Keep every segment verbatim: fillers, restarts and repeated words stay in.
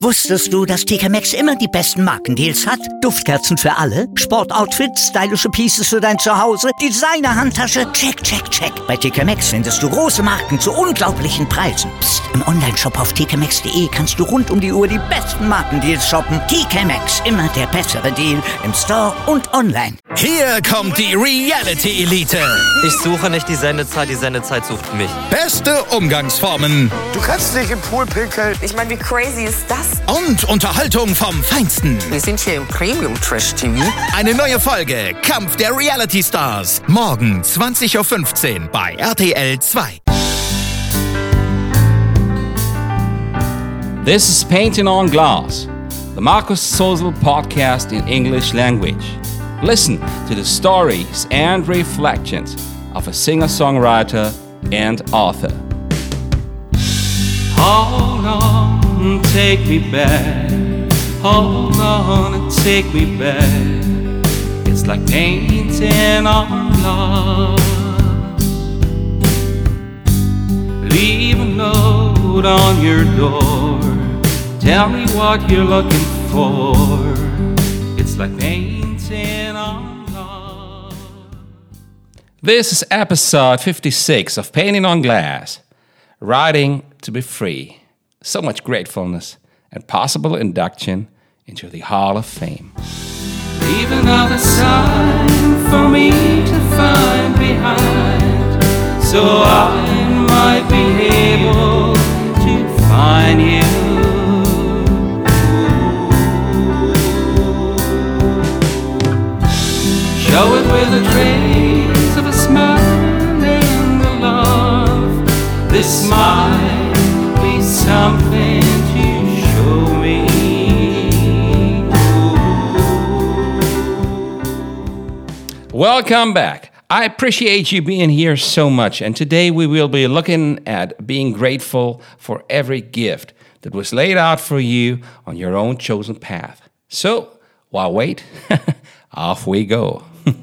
Wusstest du, dass T K Maxx immer die besten Markendeals hat? Duftkerzen für alle, Sportoutfits, stylische Pieces für dein Zuhause, Designer-Handtasche, check, check, check. Bei T K Maxx findest du große Marken zu unglaublichen Preisen. Psst. Im Onlineshop auf t k maxx punkt de kannst du rund um die Uhr die besten Markendeals shoppen. T K Maxx, immer der bessere Deal im Store und online. Hier kommt die Reality Elite. Ich suche nicht die Sendezeit, die Sendezeit sucht mich. Beste Umgangsformen. Du kannst nicht im Pool pinkeln. Ich meine, wie crazy ist das? Und Unterhaltung vom Feinsten. Wir sind hier im Premium-Trash-T V. Eine neue Folge Kampf der Reality Stars. Morgen zwanzig Uhr fünfzehn bei R T L zwei. This is Painting on Glass, the Markus Zoesel podcast in English language. Listen to the stories and reflections of a singer-songwriter and author. Hold on, take me back. Hold on and take me back. It's like painting on glass. Leave a note on your door. Tell me what you're looking for. It's like painting on glass. This is episode fifty-six of Painting on Glass. Writing to be free. So much gratefulness and possible induction into the Hall of Fame. Leave another sign for me to find behind, so I might be able to find you. Show it with a trace of a smile and a love. This might be something to show me. Welcome back. I appreciate you being here so much, and today we will be looking at being grateful for every gift that was laid out for you on your own chosen path. So, while wait, off we go.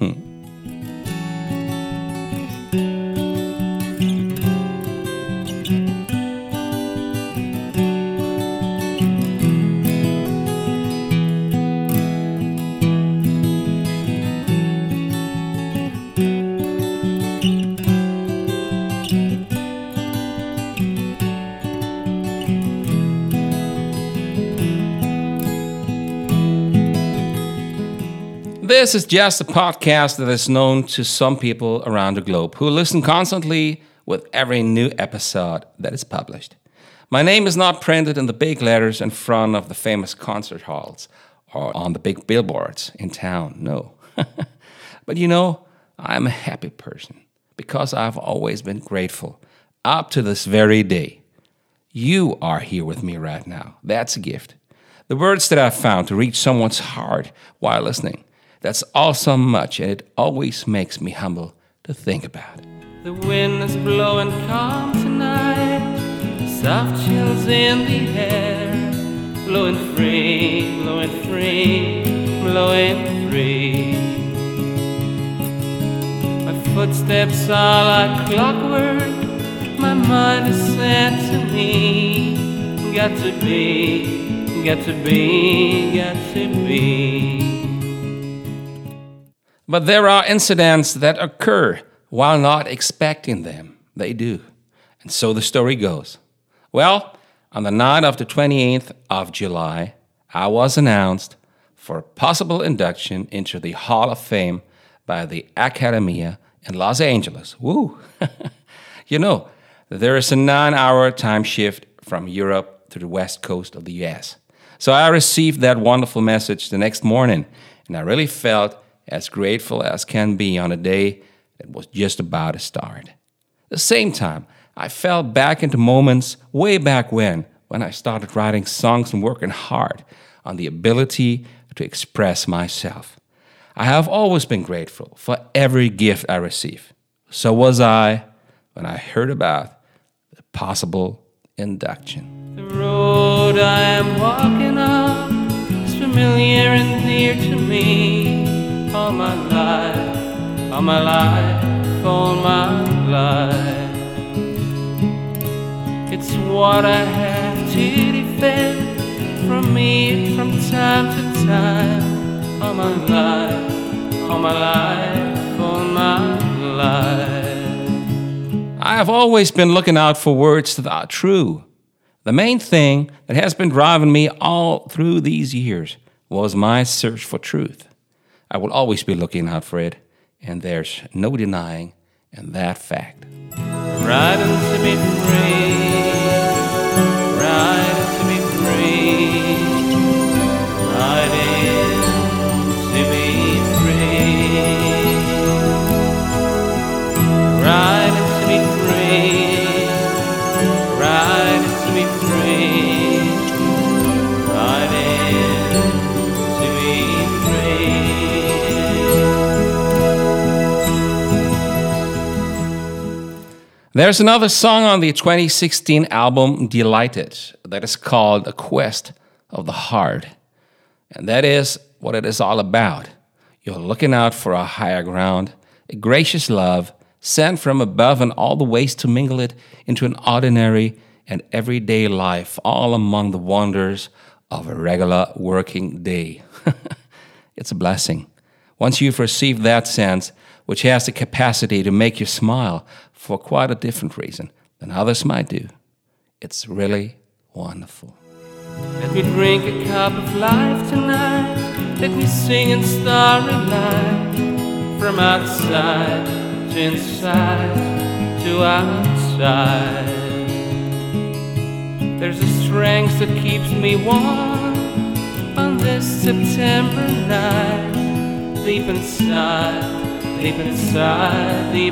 This is just a podcast that is known to some people around the globe who listen constantly with every new episode that is published. My name is not printed in the big letters in front of the famous concert halls or on the big billboards in town, no. But you know, I'm a happy person because I've always been grateful up to this very day. You are here with me right now. That's a gift. The words that I've found to reach someone's heart while listening. That's all so much, and it always makes me humble to think about it. The wind is blowing calm tonight, soft chills in the air, blowing free, blowing free, blowing free. My footsteps are like clockwork, my mind is sent to me. Got to be, got to be, got to be. But there are incidents that occur while not expecting them. They do. And so the story goes. Well, on the night of the twenty-eighth of July, I was announced for possible induction into the Hall of Fame by the Academia in Los Angeles. Woo! You know, there is a nine-hour time shift from Europe to the west coast of the U S. So I received that wonderful message the next morning, and I really felt as grateful as can be on a day that was just about to start. At the same time, I fell back into moments way back when, when I started writing songs and working hard on the ability to express myself. I have always been grateful for every gift I receive. So was I when I heard about the possible induction. The road I am walking on is familiar and dear to me. All my life, all my life, all my life. It's what I have to defend, from me from time to time, all my life, all my life, all my life. I have always been looking out for words that are true. The main thing that has been driving me all through these years was my search for truth. I will always be looking out for it, and there's no denying in that fact. Riding to be free, riding to be free, riding to be free, riding to be free, riding to be free, riding to be free. There's another song on the twenty sixteen album Delighted that is called A Quest of the Heart. And that is what it is all about. You're looking out for a higher ground, a gracious love sent from above, and all the ways to mingle it into an ordinary and everyday life, all among the wonders of a regular working day. It's a blessing. Once you've received that sense, which has the capacity to make you smile for quite a different reason than others might do, it's really wonderful. Let me drink a cup of life tonight. Let me sing in starry light, from outside to inside to outside. There's a strength that keeps me warm on this September night. Deep inside, deep inside, deep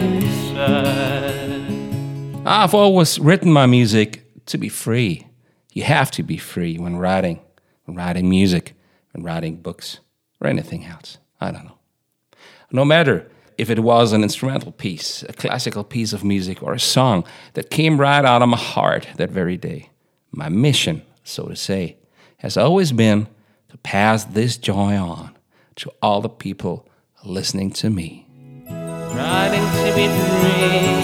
inside. I've always written my music to be free. You have to be free when writing, when writing music, when writing books, or anything else. I don't know. No matter if it was an instrumental piece, a classical piece of music, or a song that came right out of my heart that very day, my mission, so to say, has always been to pass this joy on to all the people listening to me. Riding to be free,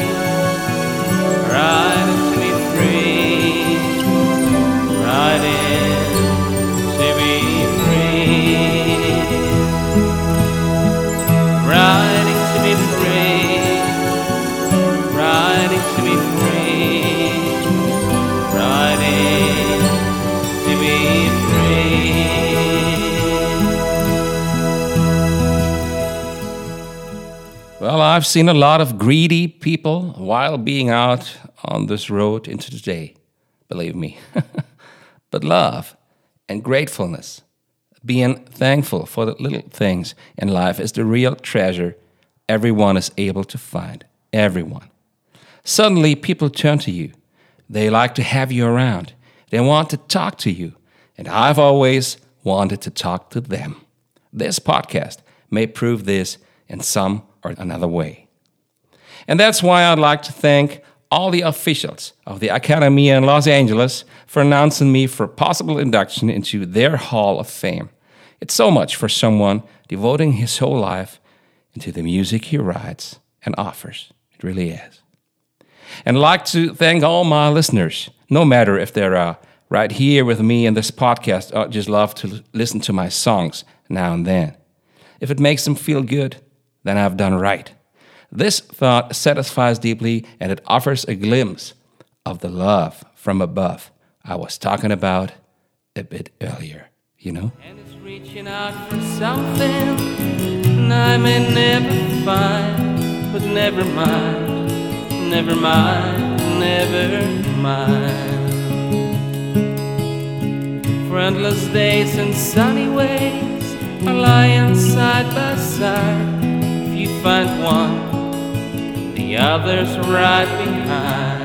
riding to be free, riding to be free, riding to be free, riding to be free, riding to be free. Well, I've seen a lot of greedy people while being out on this road into the day, believe me. But love and gratefulness, being thankful for the little things in life, is the real treasure everyone is able to find. Everyone. Suddenly, people turn to you. They like to have you around. They want to talk to you. And I've always wanted to talk to them. This podcast may prove this in some or another way. And that's why I'd like to thank all the officials of the Academia in Los Angeles for announcing me for possible induction into their Hall of Fame. It's so much for someone devoting his whole life into the music he writes and offers. It really is. And I'd like to thank all my listeners, no matter if they're uh, right here with me in this podcast or just love to listen to my songs now and then. If it makes them feel good, then I've done right. This thought satisfies deeply, and it offers a glimpse of the love from above I was talking about a bit earlier, you know? And it's reaching out for something and I may never find, but never mind, never mind, never mind. For endless days and sunny ways are lying side by side. If you find one, the other's right behind.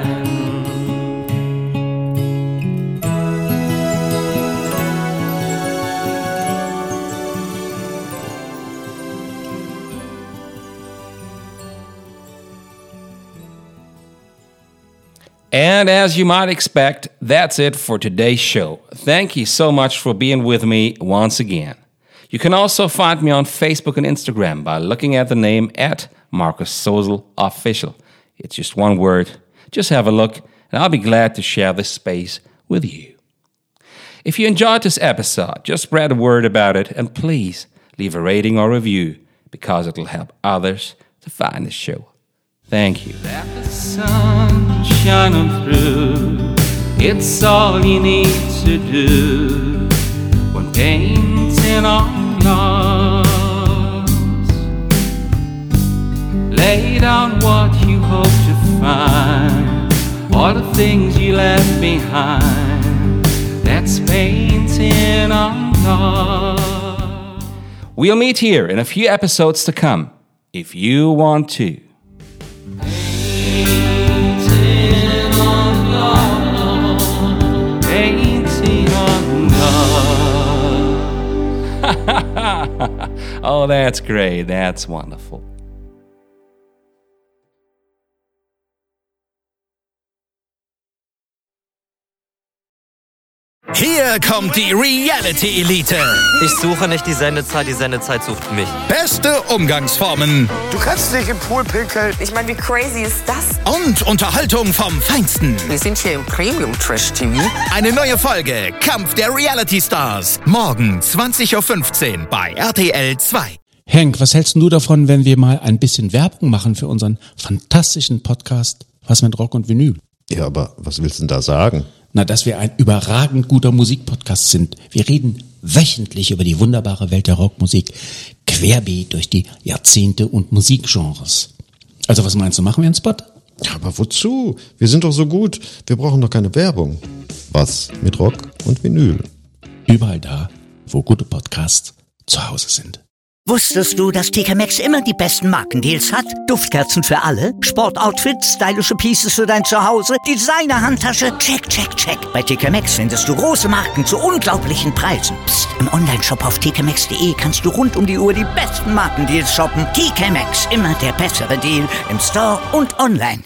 And as you might expect, that's it for today's show. Thank you so much for being with me once again. You can also find me on Facebook and Instagram by looking at the name at Marcus Sozel Official. It's just one word. Just have a look, and I'll be glad to share this space with you. If you enjoyed this episode, just spread a word about it and please leave a rating or review because it'll help others to find the show. Thank you. Let the sun shine on through. It's all you need to do when painting on glass. Lay down what you hope to find, all the things you left behind. That's painting on glass. We'll meet here in a few episodes to come, if you want to. Painting on glass. Painting on glass. Oh, that's great. That's wonderful. Hier kommt die Reality Elite. Ich suche nicht die Sendezeit, die Sendezeit sucht mich. Beste Umgangsformen Du kannst nicht im Pool pinkeln. Ich meine, wie crazy ist das? und Unterhaltung vom Feinsten. Wir sind hier im Premium Trash T V. Eine neue Folge Kampf der Reality Stars. Morgen zwanzig Uhr fünfzehn bei R T L zwei. Henk, was hältst du davon, wenn wir mal ein bisschen Werbung machen für unseren fantastischen Podcast Was mit Rock und Vinyl? Ja, aber was willst du denn da sagen? Na, dass wir ein überragend guter Musikpodcast sind. Wir reden wöchentlich über die wunderbare Welt der Rockmusik, querbeet durch die Jahrzehnte und Musikgenres. Also was meinst du, machen wir einen Spot? Ja, aber wozu? Wir sind doch so gut. Wir brauchen doch keine Werbung. Was mit Rock und Vinyl? Überall da, wo gute Podcasts zu Hause sind. Wusstest du, dass T K Maxx immer die besten Markendeals hat? Duftkerzen für alle, Sportoutfits, stylische Pieces für dein Zuhause, Designer-Handtasche, check, check, check. Bei T K Maxx findest du große Marken zu unglaublichen Preisen. Psst. Im Onlineshop auf t k maxx punkt d e kannst du rund um die Uhr die besten Markendeals shoppen. T K Maxx, immer der bessere Deal im Store und online.